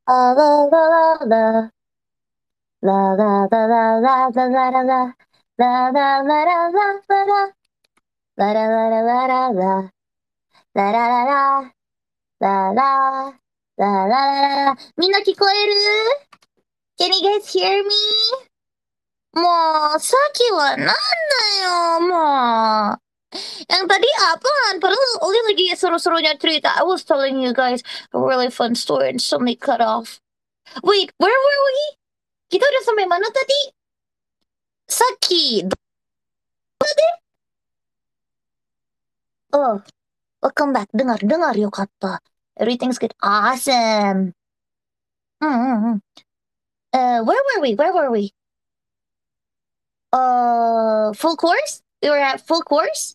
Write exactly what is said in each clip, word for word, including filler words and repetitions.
La la la la la. La la la la la la la la la. La la la la la la la. La la la la la la la. La la la la. La la. La la la la. みんな聞こえる？ Can you guys hear me? もう、さっきはなんだよ、もう。Yang tadi apaan? Padahal Oli lagi seru-serunya cerita. I was telling you guys a really fun story and suddenly cut off. Wait, where were we? Kita udah sampai mana tadi? Saki. Oh, welcome back. Dengar, dengar, yokatta. Everything's good. Awesome. Mm-hmm. Uh, where were we? Where were we? Uh, full course? We were at full course?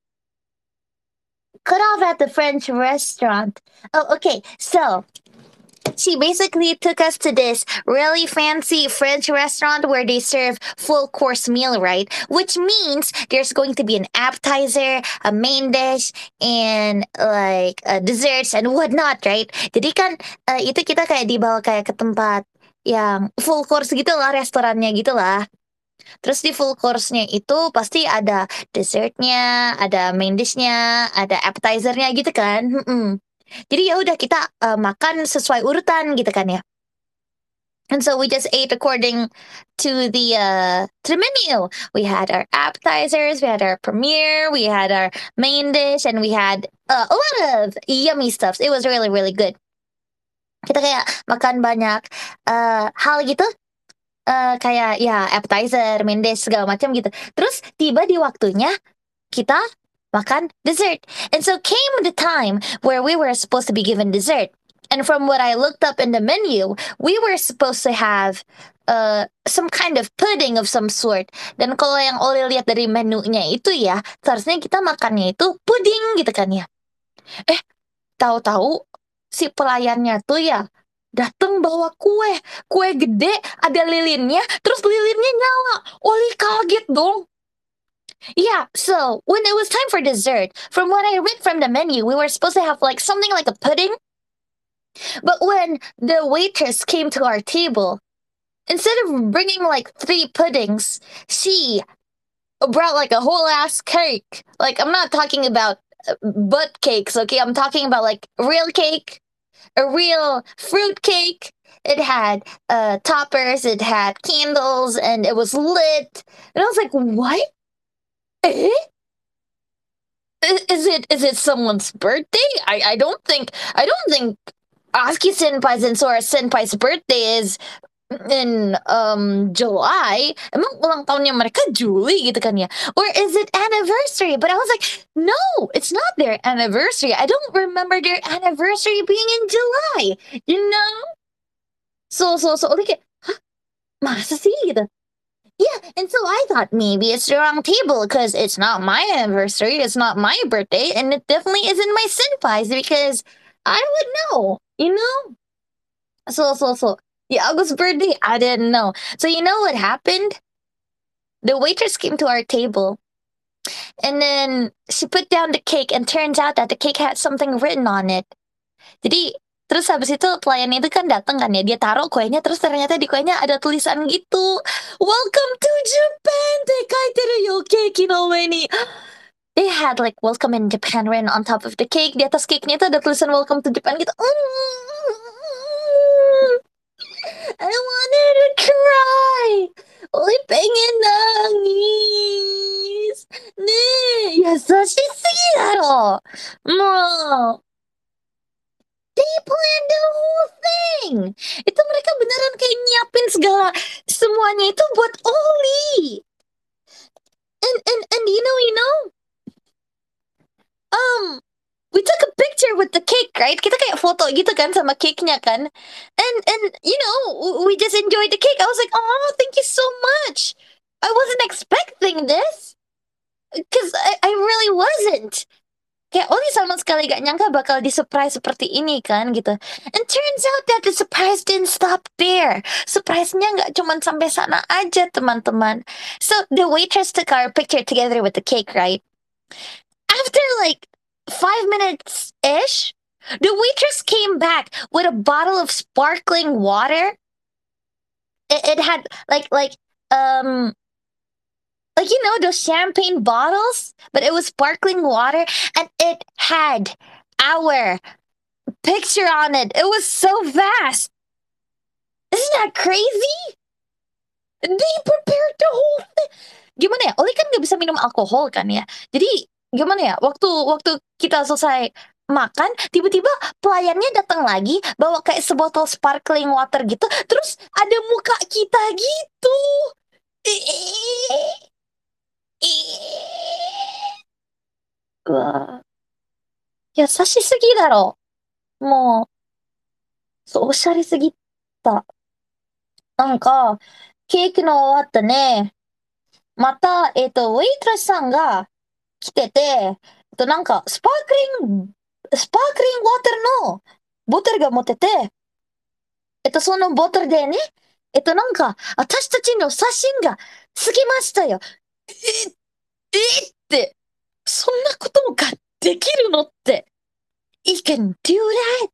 Cut off at the French restaurant. Oh, okay. So, she basically took us to this really fancy French restaurant where they serve full course meal, right? Which means there's going to be an appetizer, a main dish, and like uh, desserts and whatnot, right? Jadi kan uh, itu kita kayak dibawa kayak ke tempat yang full course gitu lah, restorannya gitu lah. Terus di full course-nya itu pasti ada dessertnya, ada main dish-nya, ada appetizer-nya gitu kan. Mm-mm. Jadi ya udah kita uh, makan sesuai urutan gitu kan ya. And so we just ate according to the uh, to the menu. We had our appetizers, we had our premiere, we had our main dish, and we had uh, a lot of yummy stuffs. It was really really good. Kita kayak makan banyak uh, hal gitu, uh, kayak ya appetizer, main dish segala macam gitu. Terus tiba di waktunya kita makan dessert. And so came the time where we were supposed to be given dessert. And from what I looked up in the menu, we were supposed to have uh, some kind of pudding of some sort. Dan kalau yang Oli lihat dari menunya itu ya, seharusnya kita makannya itu pudding gitu kan ya. Eh, tahu-tahu si pelayannya tuh ya dateng bawa kue. Kue gede, ada lilinnya, terus lilinnya nyala. Oli kaget dong. Yeah, so when it was time for dessert, from what I read from the menu, we were supposed to have like something like a pudding. But when the waitress came to our table, instead of bringing like three puddings, she brought like a whole ass cake. Like, I'm not talking about uh, butt cakes, okay? I'm talking about like real cake, a real fruit cake. It had uh, toppers, it had candles, and it was lit. And I was like, what? Eh? Is it is it someone's birthday? I, I don't think I don't think Aski Senpai's and Sora Senpai's birthday is in um July. Emang ulang tahunnya mereka Juli gitu kan ya? Or is it anniversary? But I was like, no, it's not their anniversary. I don't remember their anniversary being in July. You know? So so so like, huh? Masa sih gitu? Yeah, and so I thought maybe it's the wrong table because it's not my anniversary, it's not my birthday, and it definitely isn't my senpai's because I would know, you know? So, so, so, yeah, August's birthday, I didn't know. So, you know what happened? The waitress came to our table, and then she put down the cake, and turns out that the cake had something written on it. Jadi, terus habis itu pelayan itu kan datang kan ya, dia taruh kuenya, terus ternyata di kuenya ada tulisan gitu. Welcome to Japan! Te kaiteru yo, keiki no ue ni. They had like welcome in Japan written on top of the cake. Di atas cake-nya itu ada tulisan welcome to Japan gitu. I wanted to cry. Oli pengen nangis. Ne, yasashi sugi daro. Mo. They planned the whole thing. Itu mereka beneran kayak nyiapin segala semuanya itu buat Oli. And and and you know you know, um, we took a picture with the cake, right? Kita kayak foto gitu kan sama cake-nya kan. And and you know, we just enjoyed the cake. I was like, oh, thank you so much. I wasn't expecting this. Cause I, I really wasn't. Kayak Oli sama sekali gak nyangka bakal di-surprise seperti ini kan gitu. And turns out that the surprise didn't stop there. Surprise-nya gak cuma sampai sana aja teman-teman. So the waitress took our picture together with the cake, right? After like five minutes-ish, The waitress came back with a bottle of sparkling water. It, it had like like um like you know those champagne bottles, but it was sparkling water, and it had our picture on it. It was so fast. Isn't that crazy? They prepared the whole thing. Gimana ya? Oli kan nggak bisa minum alkohol kan ya. Jadi gimana ya? Waktu waktu kita selesai makan, tiba-tiba pelayannya datang lagi bawa kayak sebotol sparkling water gitu. Terus ada muka kita gitu. Wah, ya sashi sugi daro. Mo, so oshare sugita. なんか、ケーキの終わったね。また、えっと、ウェイトレスさんが来てて、えっと、なんか、スパークリング、スパークリングウォーターのボトルが持ってて、えっと、そのボトルでね、えっと、なんか、私たちの写真がつきましたよ。え、えって、そんなことができるのって。You can do that?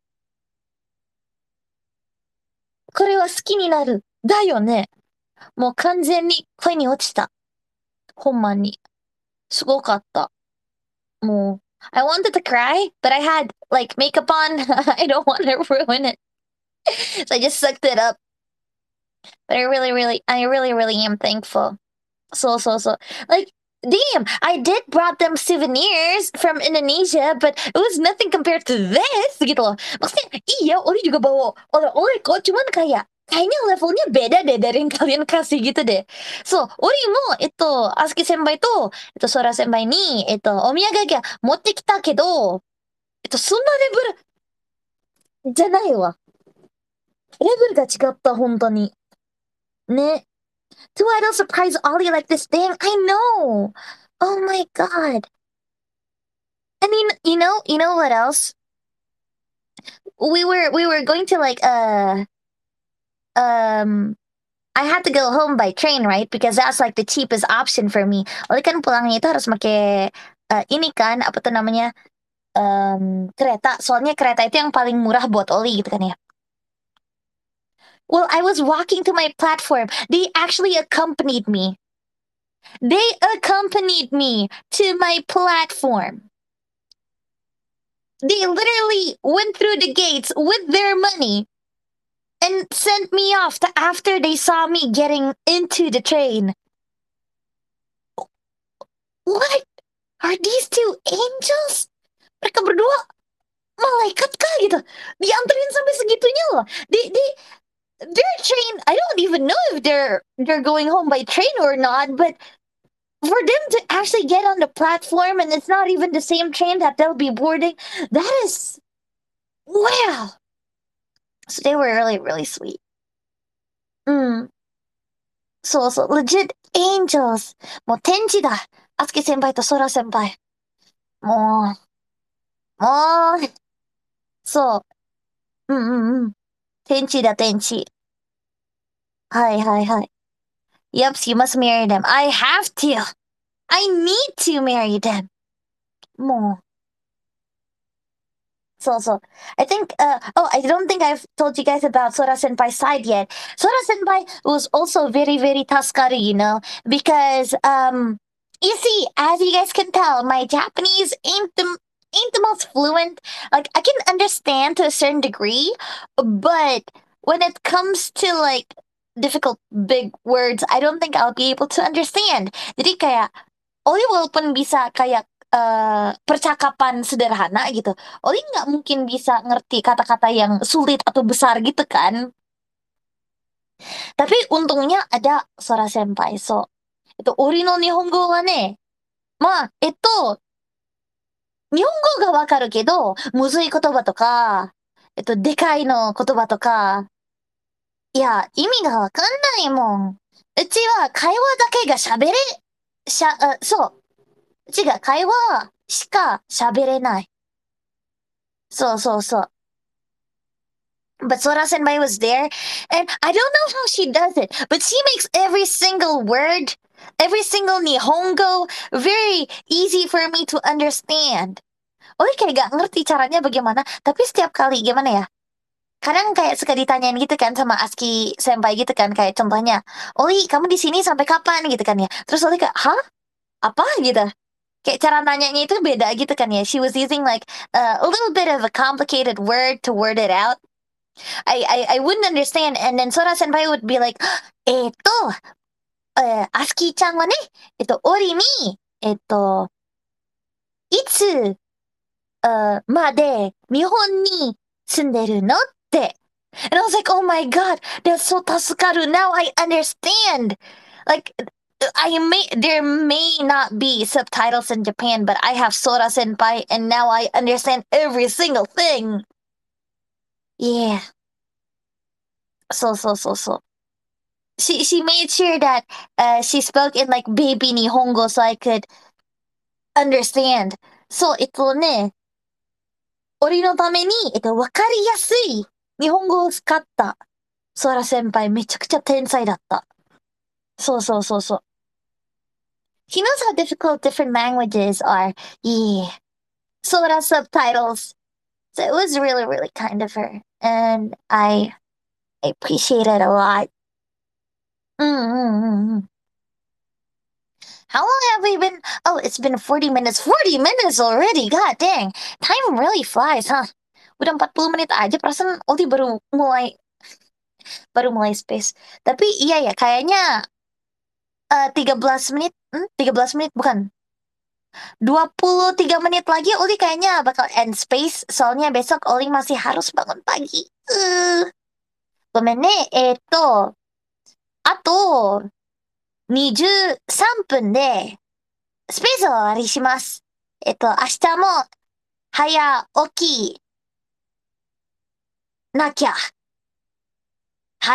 これは好きになる。だよね。もう完全に恋に落ちた。ほんまに。すごかった。もう、I wanted to cry, but I had like makeup on. I don't want to ruin it. So I just sucked it up. But I really, really, I really, really am thankful. So, so, so. Like, damn, I did brought them souvenirs from Indonesia, but it was nothing compared to this, gitu loh. Maksudnya, iya, Oli juga bawa oleh-oleh kok, cuman kayak, kayaknya levelnya beda deh dari yang kalian kasih gitu deh. So, Oli mo, ito, Asuki senpai to, ito, Sora senpai ni, ito, omiyagaki ga motte kita kedo, ito, そんなレベルじゃないわ。レベルが違った、本当に。ね。Do I don't surprise Ollie like this thing? I know. Oh my god. I mean, you know, you know what else? We were we were going to like uh um I had to go home by train, right? Because that's like the cheapest option for me. Oleh kan pulangnya itu harus pakai uh, ini kan apa tuh namanya? Um, kereta. Soalnya kereta itu yang paling murah buat Oli gitu kan ya. Well, I was walking to my platform. They actually accompanied me. They accompanied me to my platform. They literally went through the gates with their money and sent me off to after they saw me getting into the train. What? Are these two angels? Mereka berdua malaikat kah gitu? Dianterin sampai segitunya loh. They, they, their train, I don't even know if they're they're going home by train or not, but for them to actually get on the platform and it's not even the same train that they'll be boarding, that is wow. So they were really, really sweet. Mm. So, so legit angels. もう天使だ。あつき先輩とソラ先輩。もう、もう、そう。うんうんうん。天使だ、天使。はいはいはい。Yup, you must marry them. I have to. I need to marry them. もう。So, so I think, uh, oh, I don't think I've told you guys about Sora Senpai's side yet. Sora Senpai was also very, very Taskaru, you know, because, um, you see, as you guys can tell, my Japanese ain't the, ain't the most fluent. Like, I can understand to a certain degree, but when it comes to, like, difficult big words, I don't think I'll be able to understand. Jadi kayak, Oli walaupun bisa kayak uh, percakapan sederhana gitu, Oli nggak mungkin bisa ngerti kata-kata yang sulit atau besar gitu kan. Tapi untungnya ada Sora Senpai. So, えっと、Ori no Nihongo はね、まあ、えっと、日本語がわかるけど、むずい言葉とか、えっと、でかいの言葉とか、いや、意味がわかんないもん。うちは会話だけが喋れ、しゃ、あ、そう。うちが会話しか喋れない。そうそうそう。But Sora Senpai was there, and I don't know how she does it, but she makes every single word, every single Nihongo very easy for me to understand. Oli kayak gak ngerti caranya bagaimana, tapi setiap kali gimana ya? Kadang kayak suka ditanyain gitu kan sama Aski Senpai gitu kan, kayak contohnya, Oli kamu di sini sampai kapan gitu kan ya? Terus Oli kayak, hah? Apa gitu? Kayak cara nanyanya itu beda gitu kan ya. She was using like uh, a little bit of a complicated word to word it out. I I, I wouldn't understand, and then Sora Senpai would be like, えっと、えー、アスキーちゃんはね、えっと、オリに、えっと、いつ、uh, まで日本に住んでるのって。And I was like, oh my god, that's so 助かる. Now I understand. Like, I may, there may not be subtitles in Japan, but I have Sora Senpai, and now I understand every single thing. Yeah. So, so, so, so. She, she made sure that uh, she spoke in like baby Nihongo so I could understand. So, えっとね、俺のために、えっと、わかりやすい日本語を使った。ソラ先輩めちゃくちゃ天才だった。そうそうそうそう。He knows how difficult different languages are. Yeah. Sora subtitles. So it was really, really kind of her. And I, I appreciate it a lot. Mm-hmm. How long have we been? Oh, it's been forty minutes. forty minutes already. God dang. Time really flies, huh? Udah empat puluh menit aja perasaan Odi baru mulai baru mulai space. Tapi iya ya, kayaknya uh, tiga belas menit, hmm, tiga belas menit bukan. dua puluh tiga menit lagi Uli kayaknya bakal end space, soalnya besok Uli masih harus bangun pagi. Uh, ごめんね。えーっと、あとにじゅうさんぷんでスペースを終わりします。えっと、明日も早起きなきゃ。はい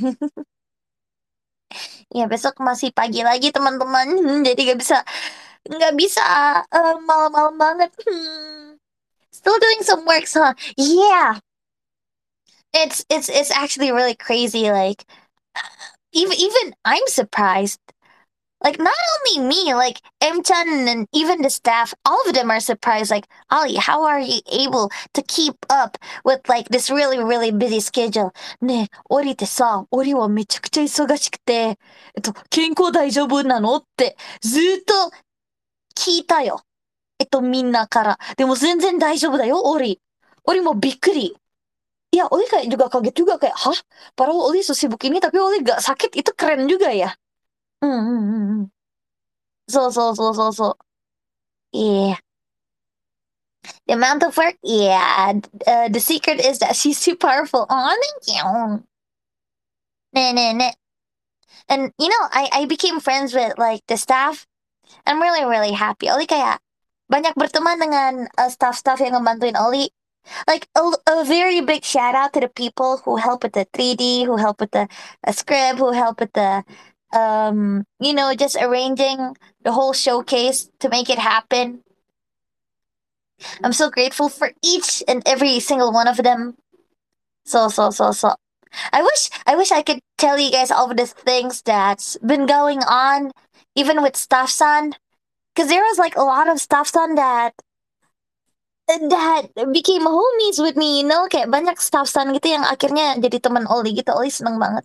。Ya besok masih pagi lagi teman-teman. Hmm, jadi gak bisa nggak bisa uh, malam-malam banget. Hmm. Still doing some work, huh? Yeah. It's it's it's actually really crazy. Like even even I'm surprised. Like not only me, like M-chan and even the staff, all of them are surprised. Like, Ali, how are you able to keep up with like this really, really busy schedule? ねえ、オリってさ、オリはめちゃくちゃ忙しくて、えっと、健康大丈夫なのってずっと聞いたよ。えっと、みんなから。でも全然大丈夫だよ、オリ。オリもびっくり。Ya, Oli kayak juga kaget juga kayak, hah? Padahal Oli sesibuk ini tapi Oli gak sakit, itu keren juga ya. Hmm, hmm, hmm, hmm. So, so, so, so, so. Yeah. The amount of work, yeah. Uh, the secret is that she's too powerful. Oh, thank you. Nah, nah, nah. And, you know, I, I became friends with, like, the staff. I'm really, really happy. Oli kayak banyak berteman dengan uh, staff-staff yang ngebantuin Oli. Like a, a very big shout out to the people who help with the three D, who help with the uh, script, who help with the, um, you know, just arranging the whole showcase to make it happen. I'm so grateful for each and every single one of them. So, so, so, so. I wish, I wish I could tell you guys all of the things that's been going on, even with Staff-san. Because there was like a lot of Staff-san that that became homies with me, you know? Kayak banyak Staff-san gitu yang akhirnya jadi teman Oli gitu. Oli seneng banget.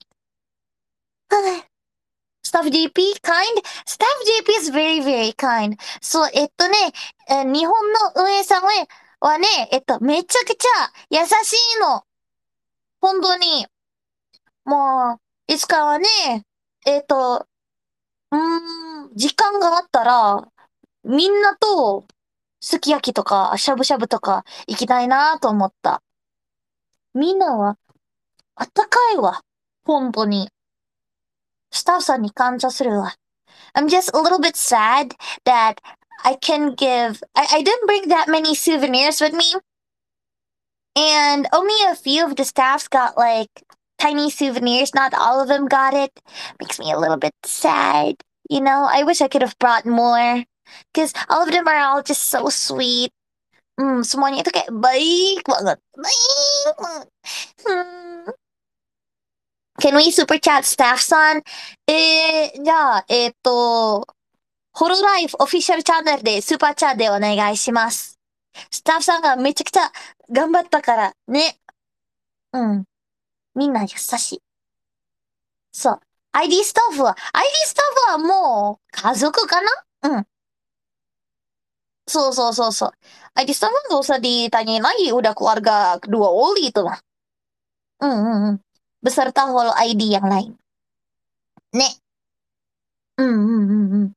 Staff J P, kind? Staff J P is very, very kind. そう、えっとね、え日本の運営さんはね、えっと、めちゃくちゃ優しいの。本当に。もう、いつかはね、えっと、うーん、時間があったら、みんなと、すき焼きとか、しゃぶしゃぶとか、行きたいなと思った。みんなは、あったかいわ。本当に。スタッフさんに感謝するわ。I'm just a little bit sad that I can give, I, I didn't bring that many souvenirs with me. And only a few of the staffs got like tiny souvenirs. Not all of them got it. Makes me a little bit sad. You know, I wish I could have brought more. Because all of them are all just so sweet. Hmm, semuanya itu kayak baik banget. Baik banget. Hmm. Can we super chat staff-san? えー、じゃあ、えーっと、ホロライフオフィシャルチャンネルでスーパーチャットでお願いします。 スタッフさんがめちゃくちゃ頑張ったからね。うん。みんな優しい。そう。アイディー スタッフは、アイディー スタッフはもう家族かな。うん。そうそうそうそう. I D staff nggak usah ditanyain lagi, udah keluarga kedua Oli itu mah. Hmm, hmm, hmm. Beserta whole I D yang lain. Nek. Hmm, hmm, hmm, hmm.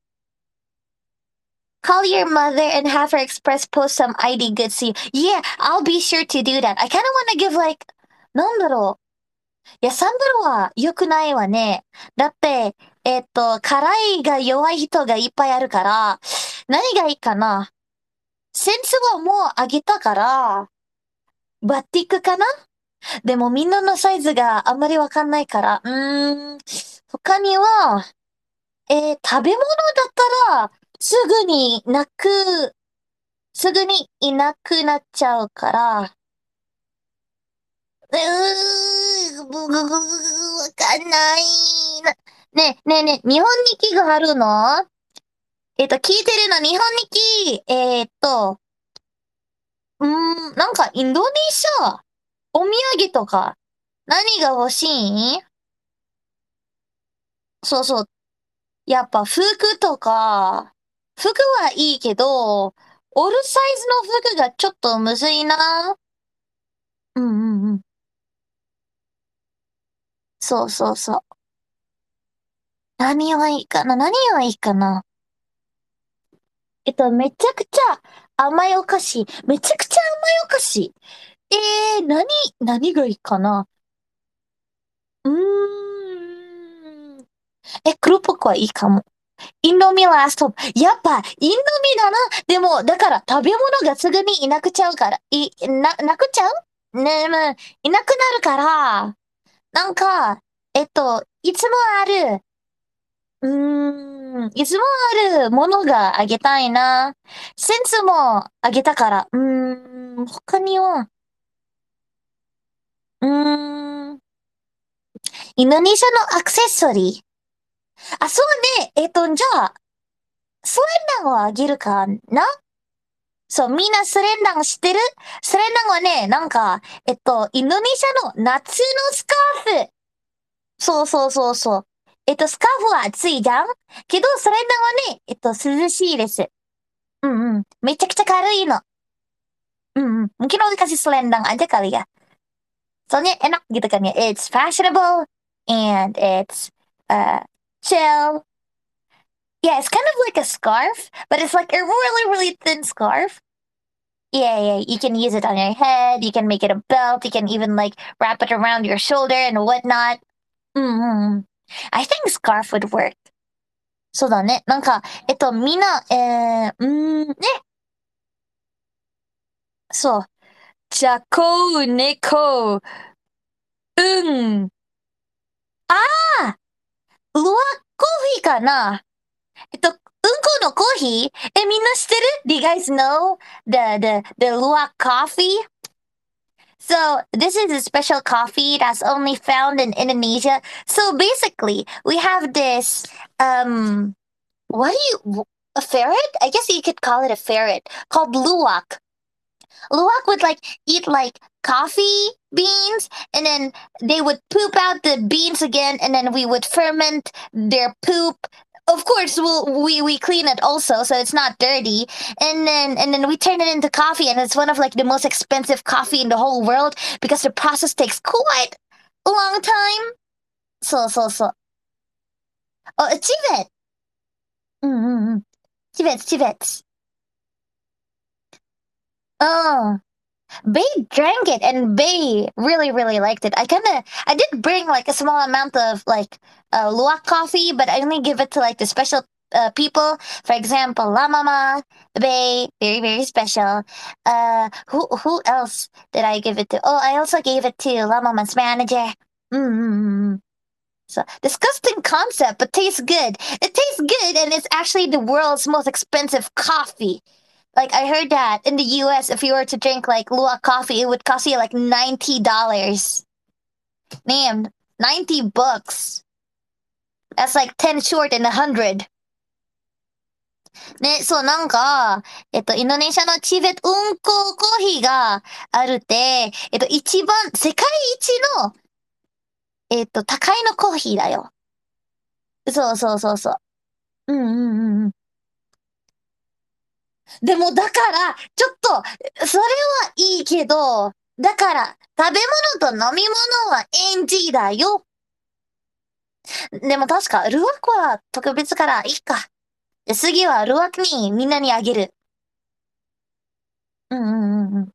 Call your mother and have her express post some I D goods to you. Yeah, I'll be sure to do that. I kind of want to give like, なんだろう。いや、サンドロは良くないわね。だって、えっと、辛いが弱い人がいっぱいあるから、何がいいかな。センスはもうあげたから、バッティックかな。でもみんなのサイズがあんまりわかんないから、うーん、他には、えー食べ物だったら、すぐになく、すぐにいなくなっちゃうから、うー、ぶぐぐぐわかんないな。ねえ、ねえねえ、日本日記があるの。えっと、聞いてるの、日本日記。えーっと、うーん、なんかインドネシア、お土産とか、何が欲しい。そうそう。やっぱ服とか、服はいいけど、オールサイズの服がちょっとむずいな。うんうんうん。そうそうそう。何がいいかな、何がいいかな。えっと、めちゃくちゃ甘いお菓子。めちゃくちゃ甘いお菓子。えー、何、何がいいかな。うーん。え、黒っぽくはいいかも。インドミラストップ。やっぱ、インドミだな。でも、だから食べ物がすぐにいなくちゃうから、い、な、なくちゃうねえ、まあいなくなるから、なんか、えっと、いつもある、うーん、いつもあるものがあげたいな。センスもあげたから、うーん、他には、うーん、インドネシアのアクセサリー。あ、そうね。えっと、じゃあ、スレンダンをあげるかな。そう、みんなスレンダン知ってる。スレンダンはね、なんか、えっと、インドネシアの夏のスカーフ。そうそうそうそう。えっと、スカーフは暑いじゃん。けど、スレンダンはね、えっと、涼しいです。うんうん。めちゃくちゃ軽いの。うんうん。Mungkin lo dikasih selendang aja kali ya. Soalnya enak gitu kan ya. It's fashionable and it's uh chill. Yeah, it's kind of like a scarf, but it's like a really, really thin scarf. Yeah, yeah, you can use it on your head, you can make it a belt, you can even like wrap it around your shoulder and whatnot. うんうんうん。I think scarf would work. そうだね。なんか、えっと、みんな、えー、うーん、ね、そう。じゃこう、猫、うん。ああ、ルアコーヒーかな。えっと、うんこのコーヒー。え、みんな知ってる？ Do you guys know the, the, the luwak coffee? So this is a special coffee that's only found in Indonesia. So basically, we have this um what do you a ferret? I guess you could call it a ferret called luwak. Luwak would like eat like coffee beans and then they would poop out the beans again and then we would ferment their poop. Of course, we'll, we we clean it also, so it's not dirty. And then and then we turn it into coffee, and it's one of like the most expensive coffee in the whole world because the process takes quite a long time. So so so. Oh, a civet. Mm-hmm. Civets, civets. Oh. Bay drank it and Bay really, really liked it. I kind of, I did bring like a small amount of like uh, luwak coffee, but I only give it to like the special uh, people. For example, La Mama, Bay, very, very special. Uh, who, who else did I give it to? Oh, I also gave it to La Mama's manager. Mm-hmm. So disgusting concept, but tastes good. It tastes good, and it's actually the world's most expensive coffee. Like I heard that in the U S, if you were to drink like luwak coffee, it would cost you like ninety dollars. Damn, ninety bucks. That's like ten short and a hundred. ね、そう、なんか、えっと、インドネシアのチベット運行コーヒーがあるって、えっと、一番、世界一の、えっと、高いのコーヒーだよ。そうそうそうそう。うんうんうんうん。でも、だから、ちょっと、それはいいけど、だから、食べ物と飲み物は エヌジー だよ。でも確か、ルワクは特別からいいか。で次はルワクにみんなにあげる。うんうんうんうん。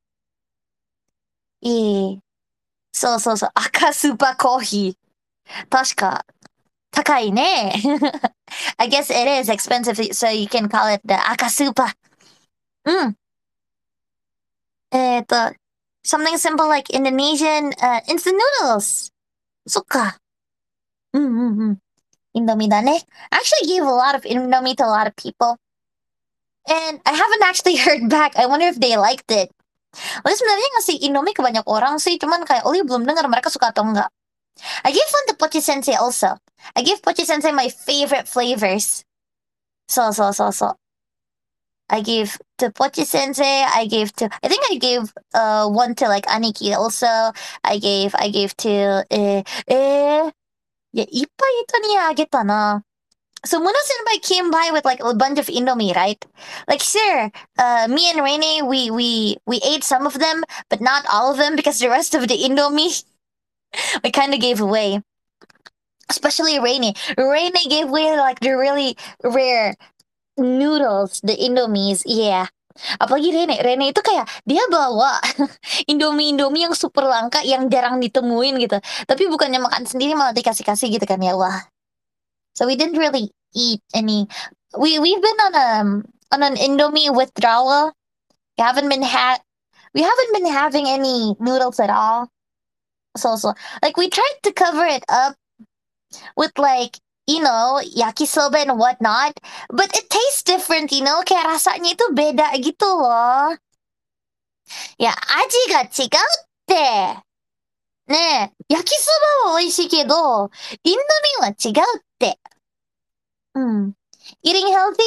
いい。そうそうそう。赤スーパーコーヒー。確か、高いね。I guess it is expensive, so you can call it the 赤スーパー。うん。えっと、something simple like Indonesian uh, instant noodles. そっか。うんうんうん。インドミだね。Actually gave a lot of Indomie to a lot of people. And I haven't actually heard back. I wonder if they liked it. Well, sebenarnya ngasih Indomie ke banyak orang sih, cuman kayak Oli belum dengar mereka suka atau enggak. I gave one to Pochi Sensei also. I gave Pochi Sensei my favorite flavors. So, so, so, so. I gave to Pochi Sensei. I gave to, I think I gave uh one to like Aniki also. I gave, I gave to, eh, eh, いや、いっぱい人にあげたな。So Muna Senpai came by with like a bunch of Indomie, right? Like sure, uh, me and Rainy, we we we ate some of them, but not all of them because the rest of the Indomie we kind of gave away. Especially Rainy. Rainy gave away like the really rare noodles, the Indomies. Yeah. Apalagi Rene, Rene itu kayak dia bawa Indomie-Indomie yang super langka yang jarang ditemuin gitu. Tapi bukannya makan sendiri malah dikasih-kasih gitu kan ya. Wah, so we didn't really eat any. We we've been on a on an Indomie withdrawal. We haven't been had. We haven't been having any noodles at all. So so like we tried to cover it up with like you know yakisoba and whatnot, but it tastes different. You know, kayak rasanya itu beda gitu loh. Ya, aji ga chigauってねえ、焼きそばは美味しいけど、インドミは違うって。うん。Eating healthy?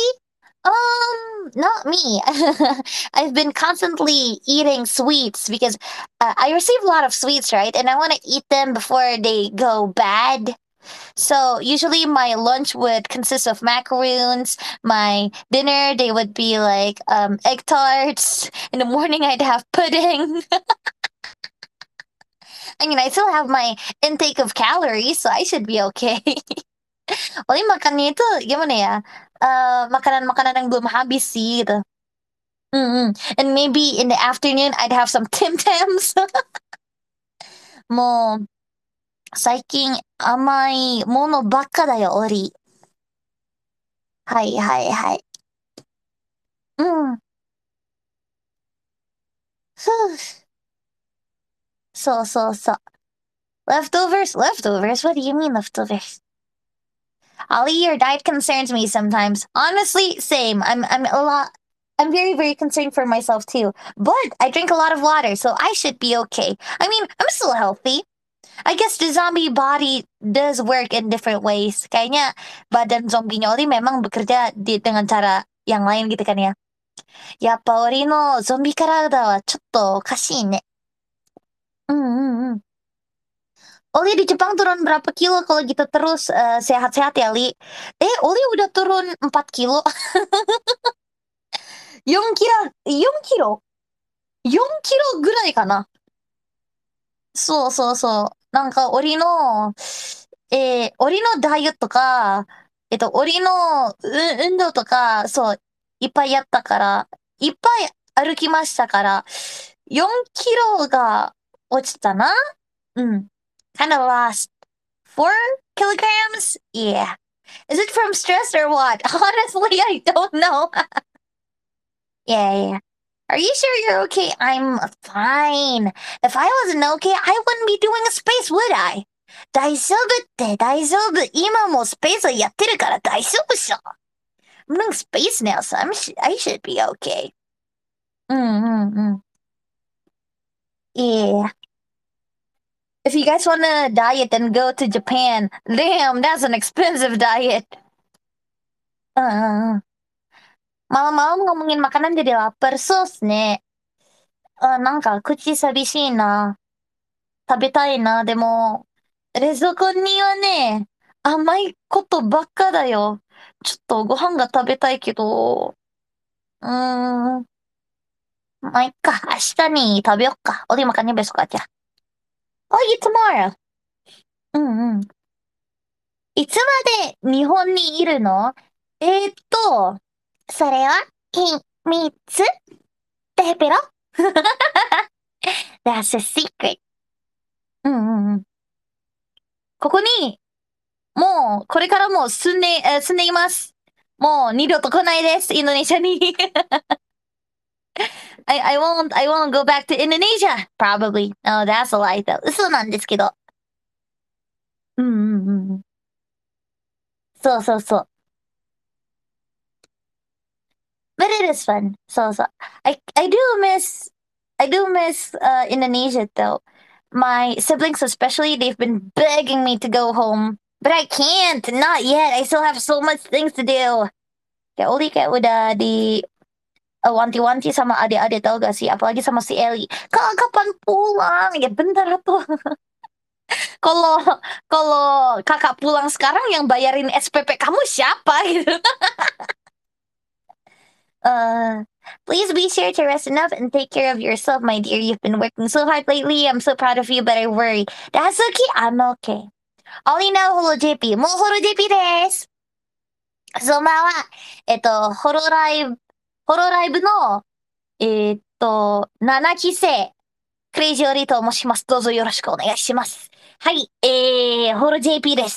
Um, not me. I've been constantly eating sweets because uh, I receive a lot of sweets, right? And I want to eat them before they go bad. So usually my lunch would consist of macaroons. My dinner, they would be like um, egg tarts. In the morning, I'd have pudding. I mean, I still have my intake of calories, so I should be okay. Paling makannya itu gimana ya? Eh, makanan-makanan yang belum habis sih gitu. Mm-mm. And maybe in the afternoon I'd have some Tim Tams. もう、最近甘いものばっかだよ、オリ。はいはいはい。うん。ふう。そうそうそう。Leftovers? Leftovers? What do you mean leftovers? Ali, your diet concerns me sometimes. Honestly, same. I'm I'm a lot I'm very, very concerned for myself too. But I drink a lot of water, so I should be okay. I mean, I'm still healthy. I guess the zombie body does work in different ways. Kayaknya badan zombie Oli memang bekerja di, dengan cara yang lain gitu kan ya. やっぱ俺のゾンビ体はちょっとおかしいね。うんうんうん。Oli di Jepang turun berapa kilo kalau gitu terus eh, sehat-sehat ya, Li? Eh, Oli udah turun empat kilo. よんキロ、よんキロ ?よん キロぐらいかな。そうそうそう。なんか、檻の、えー、檻のダイエットか、えっと、檻の、う、運動とか、そう、いっぱいやったから、いっぱい歩きましたから、よんキロが落ちたな。うん。kind of lost four kilograms? Yeah. Is it from stress or what? Honestly, I don't know. Yeah, yeah. Are you sure you're okay? I'm fine. If I wasn't okay, I wouldn't be doing a space, would I? 大丈夫って大丈夫。今もスペースやってるから大丈夫っしょ。I'm doing space now, so I'm sh- I should be okay. うんうんうん。Yeah. If you guys want to diet, then go to Japan. Damn, that's an expensive diet. うんうんうん。 Malam-malam ngomongin makanan jadi lapar. Sus ne. Ah, なんか口寂しいな。食べたいな。でも、冷蔵庫にはね、甘いことばっかだよ。ちょっとご飯が食べたいけど、うーん、まあ、いっか。明日に食べよっか。おで makannya besok aja. Oh, eat tomorrow. うんうん。いつまで日本にいるの？えーっと、それは秘密テペロ。That's a secret. うんうんうん。ここに、もう、これからもう住んで、えー住んでいます。もう二度と来ないです、インドネシアに。I, I won't, I won't go back to Indonesia, probably. No, that's a lie though. 嘘なんですけど。うんうんうんうん。そうそうそう。But it is fun. So, so I I do miss I do miss uh, Indonesia though. My siblings especially, they've been begging me to go home. But I can't. Not yet. I still have so much things to do. Kayak Uli kayak udah di uh, wanti-wanti sama adik-adik tau gak sih? Apalagi sama si Eli. Kak, kapan pulang? Ya bentar tuh. Kalau kalau kakak pulang sekarang yang bayarin S P P kamu siapa gitu? Uh, please be sure to rest enough and take care of yourself, my dear. You've been working so hard lately. I'm so proud of you, but I worry. That's okay. I'm okay. Only now, Holo J P. もう Holo J P です。そんばんは。えっと、ホロライブ、ホロライブの、えーっと、ななきせいクレイジーオリーと申します。どうぞよろしくお願いします。はい、えー、ホロ ジェーピー です。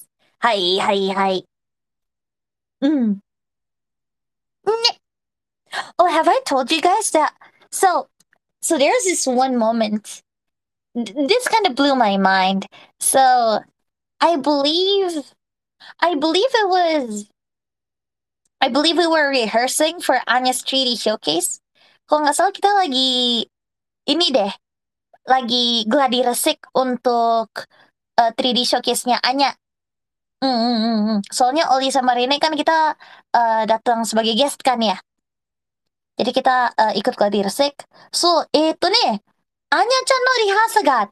はい、はい、はい。うん。ね。Oh, have I told you guys that? So, so there's this one moment. This kind of blew my mind. So, I believe, I believe it was, I believe we were rehearsing for Anya's three D showcase. Kalau nggak salah kita lagi, ini deh, lagi gladi resik untuk uh, three D showcase-nya Anya. Hmm, hmm, hmm, hmm. Soalnya Oli sama Rene kan kita uh, datang sebagai guest kan ya. Jadi kita uh, ikut gladi resik. So, えーっとね、アニャちゃんのリハーサルがあって、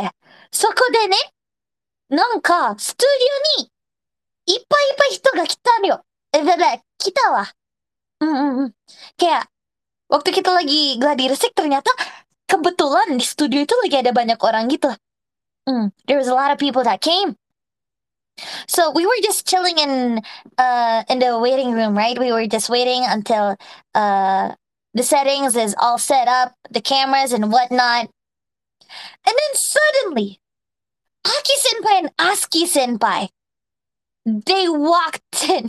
そこでね、なんか、スタジオにいっぱいいっぱい人が来たのよ. Eh, beda, kita lah. Hmm, hmm, hmm. Kayak, waktu kita lagi gladi resik, ternyata kebetulan di studio itu lagi ada banyak orang gitu. Hmm, there was a lot of people that came. So we were just chilling in uh in the waiting room, right? We were just waiting until uh the settings is all set up, the cameras and whatnot. And then suddenly, Aki Senpai and Aski Senpai, they walked in,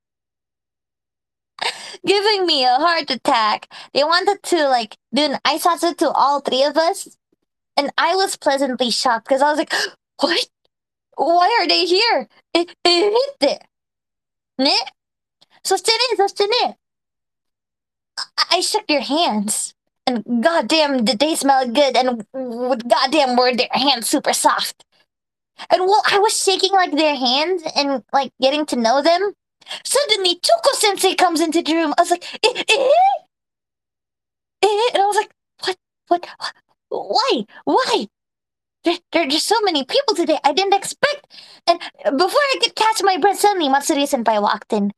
giving me a heart attack. They wanted to like do an aisatsu to all three of us. And I was pleasantly shocked because I was like, what? Why are they here? え、えってね。そしてね、そしてね、I, I shook their hands. And goddamn, did they smell good? And goddamn, were their hands super soft. And while I was shaking like their hands and like getting to know them, suddenly Tuko Sensei comes into the room. I was like, eh, eh, eh, and I was like, what, what, what? Why, why? There, there are just so many people today. I didn't expect. And before I could catch my breath, suddenly Matsuri Senpai walked in.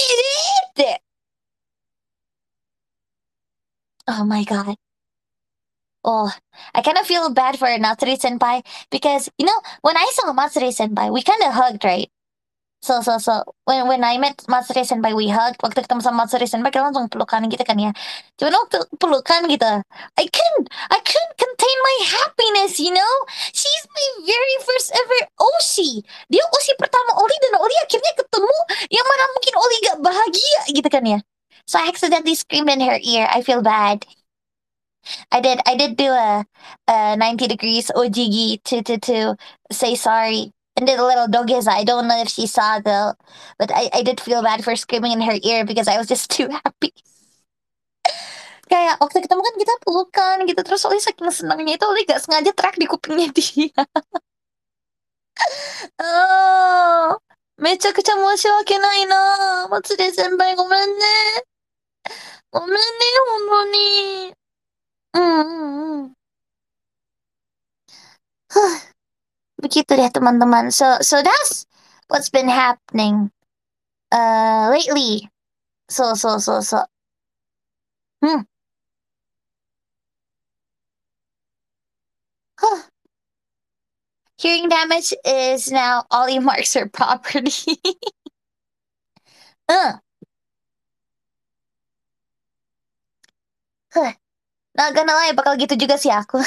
Oh my god. Oh, I kind of feel bad for Matsuri Senpai because, you know, when I saw Matsuri Senpai, we kind of hugged, right? So, so, so, when when I met Matsuri Senpai, we hugged. Waktu ketemu sama Matsuri Senpai, kita langsung pelukan gitu kan ya. Cuman waktu pelukan gitu, I couldn't, I couldn't contain my happiness, you know? She's my very first ever Oshi. Dia Oshi pertama Oli dan Oli akhirnya ketemu yang mana mungkin Oli gak bahagia gitu kan ya. So I accidentally screamed in her ear. I feel bad. I did, I did do a, a ninety degrees ojigi to, to, to say sorry. And did a little dogeza. I don't know if she saw though, but I, I did feel bad for screaming in her ear because I was just too happy. Kayak waktu ketemu kan kita pelukan gitu. Terus Oli saking senangnya itu Oli gak sengaja teriak di kupingnya dia. Oh, めちゃくちゃ申し訳ないな。松出先輩ごめんね。 ごめんね、本当に。うんうんうん。Huh, begitu deh teman-teman. So so that's what's been happening uh lately. So so so so. Hmm. Huh. Hearing damage is now Ollie marks her property. uh. Huh. Not gonna lie, bakal gitu juga sih aku.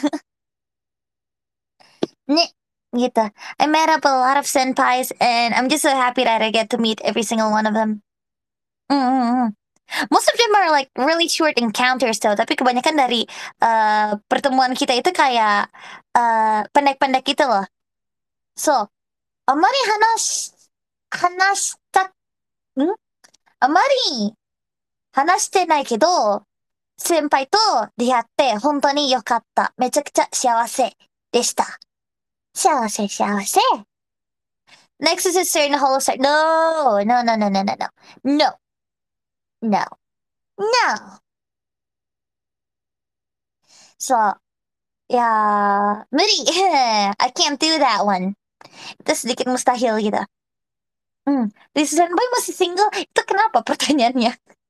Nih, gitu. I met up a lot of senpais and I'm just so happy that I get to meet every single one of them. Mm-mm. Most of them are like really short encounters though, tapi kebanyakan dari uh, pertemuan kita itu kayak uh, pendek-pendek gitu loh. So, あまり話し、話した、んあまり話してないけど、先輩と出会って本当に良かった。めちゃくちゃ幸せでした。幸せ、幸せ。Next is a certain whole side. No, no, no, no, no, no, no. No, no, no. そう。いやー、無理 I can't do that one. Itu sedikit mustahil gitu. Hmm. Di Senpai masih single? Itu kenapa pertanyaannya?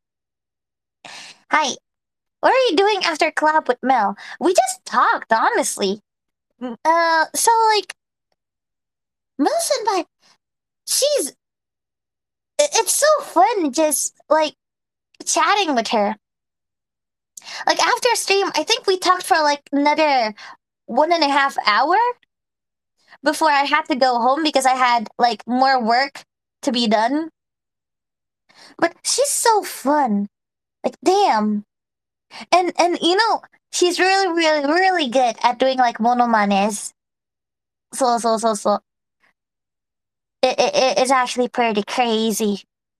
Hi, what are you doing after collab with Mel? We just talked, honestly. Mm, Uh, so like, Mel Senpai, she's, i- it's so fun just like chatting with her. Like after stream, I think we talked for like another one and a half hour before I had to go home because I had like more work to be done. But she's so fun. Like damn. And and you know, she's really, really, really good at doing like monomanes. So so so so. It, it, it- it's actually pretty crazy.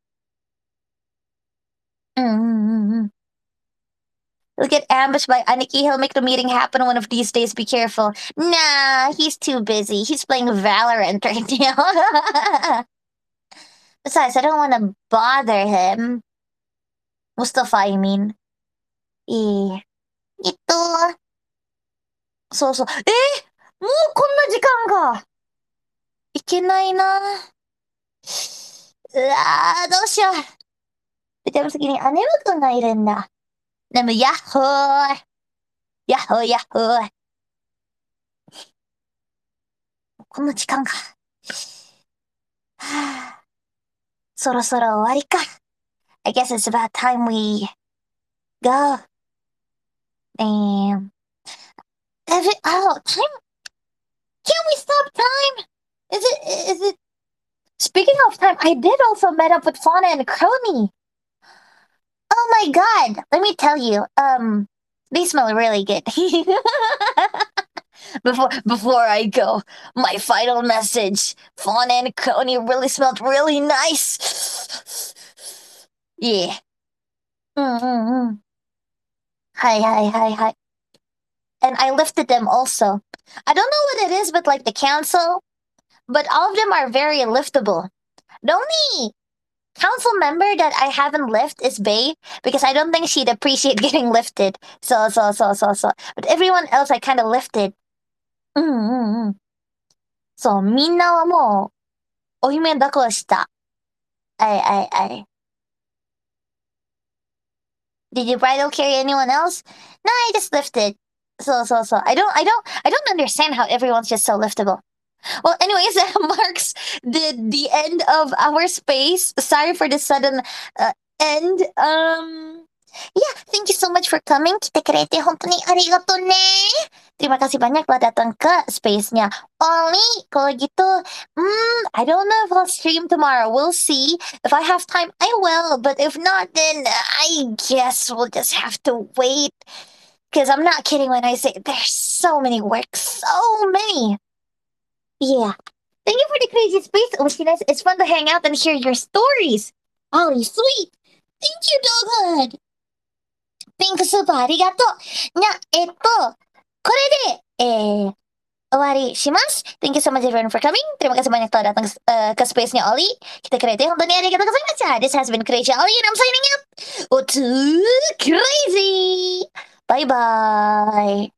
Mm-hmm. He'll get ambushed by Aniki. He'll make the meeting happen one of these days. Be careful. Nah, he's too busy. He's playing Valorant right now. Besides, I don't want to bother him. Mustafa, I mean. Eh, ito. そうそう。えもうこんな時間が。いけないな。うわー、どうしよう。でも次に、あ、眠くんがいるんだ。でも、ヤッホー。ヤッホー、ヤッホー。こんな時間か。はぁ、そろそろ終わりか。I guess it's about time we go. Damn. Every, oh, time? Can we stop time? Is it, is it? Speaking of time, I did also met up with Fauna and Crony. Oh my god, let me tell you, um, they smell really good. before before I go, my final message. Fauna and Crony really smelled really nice. Yeah. Mm-mm-mm. Hi, hi, hi, hi. And I lifted them also. I don't know what it is with like the council, but all of them are very liftable. The only council member that I haven't lift is Bay because I don't think she'd appreciate getting lifted. So so so so so. But everyone else I kind of lifted. Mm, mm, mm. So みんなはもうお姫抱っこした。I I I. Did you bridal carry anyone else? No, I just lifted. So so so. I don't I don't I don't understand how everyone's just so liftable. Well, anyways, that marks the the end of our space. Sorry for the sudden uh, end. Um, yeah, thank you so much for coming. Kita kerete hontou ni arigato ne. Terima kasih banyak telah datang ke space-nya. Oli, kalau gitu, hmm, I don't know if I'll stream tomorrow. We'll see. If I have time, I will. But if not, then I guess we'll just have to wait. Because I'm not kidding when I say there's so many work, so many. Yeah. Thank you for the crazy space, Oshines. It's fun to hang out and hear your stories. Ollie, sweet. Thank you, Doghood. ピンクスーパーありがとう。じゃあ、えっと、これで、えー、 Owari shimasu. Thank you so much everyone for coming. Terima kasih banyak telah datang uh, ke space-nya Oli. Kita kira itu yang tonton hari kita kesana. This has been Crazy Oli and I'm signing up. Oh, too crazy. Bye-bye.